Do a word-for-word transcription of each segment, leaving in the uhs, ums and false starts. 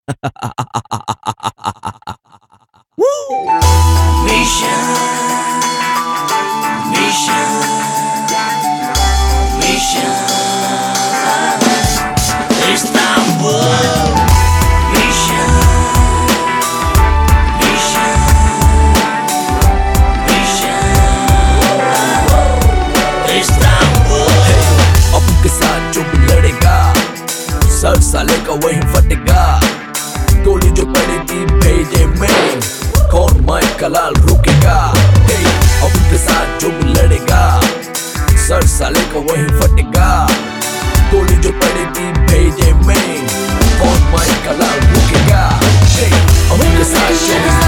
Woo! Mission, mission, mission, Istanbul. Mission, mission, mission, Istanbul. Hey, अब के साथ जो भी लड़ेगा सर साले का वही फटेगा। गोली जो पड़ेगी भेजे में कौन माइक का लाल रुकेगा। hey, अब के साथ जो भी लड़ेगा सर साले का वही फटेगा। गोली जो पड़ेगी भेजे में कौन माइक का लाल रुकेगा। hey, अब के साथ जो भी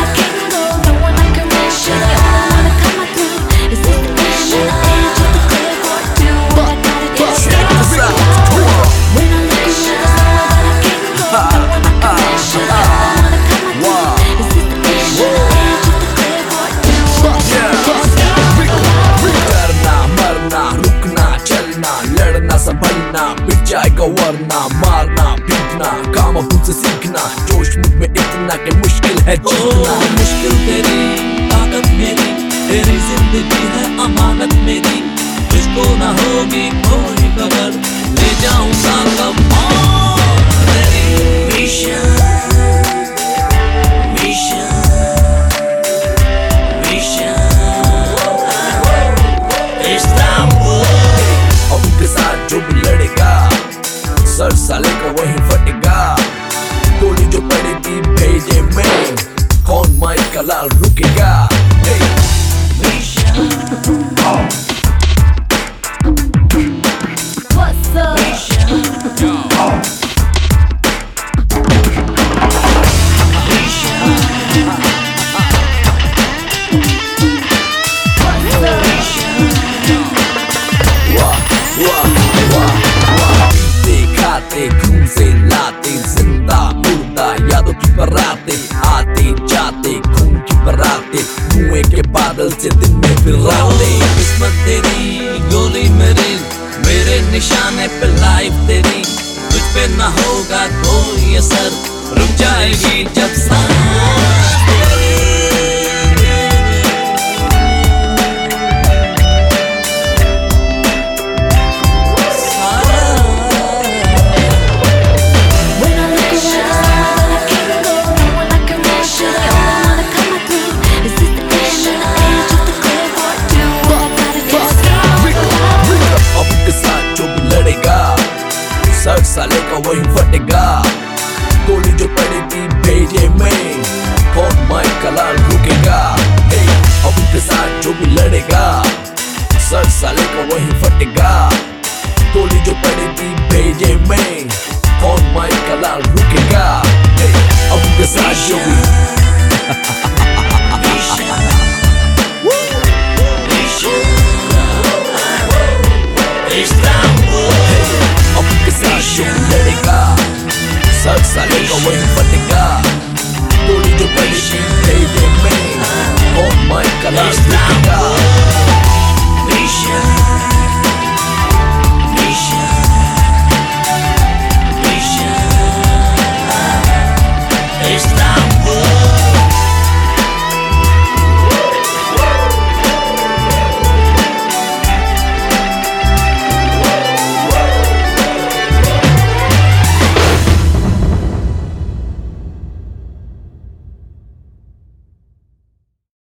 संभलना पिट जाएगा वरना मारना पीटना काम अब तुझसे सीखना जोश मुझ में इतना कि मुश्किल है जीतना। मुश्किल तेरी ताकत मेरी तेरी जिंदगी है अमानत मेरी तुझको ना होगी कोई खबर ले जाऊंगा कब तेरी। Mission, mission, mission, Istanbul. अब के साथ जो भी लड़ेगा सर साले का वही फटेगा। गोली जो पड़ेगी भेजे में कौन माइक का लाल रुकेगा। hey. What's up? खून से लाते जिंदा मुर्दा यादों की बराते आते जाते खून की बराते धुएं के बादल से दिन में फिर राते। किस्मत तेरी गोली मेरी मेरे निशाने पे लाइफ तेरी तुझ पे ना होगा कोई असर रुक जाएगी जब सांस तेरी। सर साले का वही फटेगा। गोली जो पड़ेगी भेजे में कौन माइक का लाल रुकेगा। hey, अब उनके साथ जो भी लड़ेगा सर साले का वही फटेगा। गोली जो पड़ेगी भेजे में कौन माइक का लाल रुकेगा। hey, अब उनके साथ जो भी लड़ेगा सर साले का वही फटेगा। गोली जो पड़ेगी भेजे में कौन माइक का लाल रुकेगा।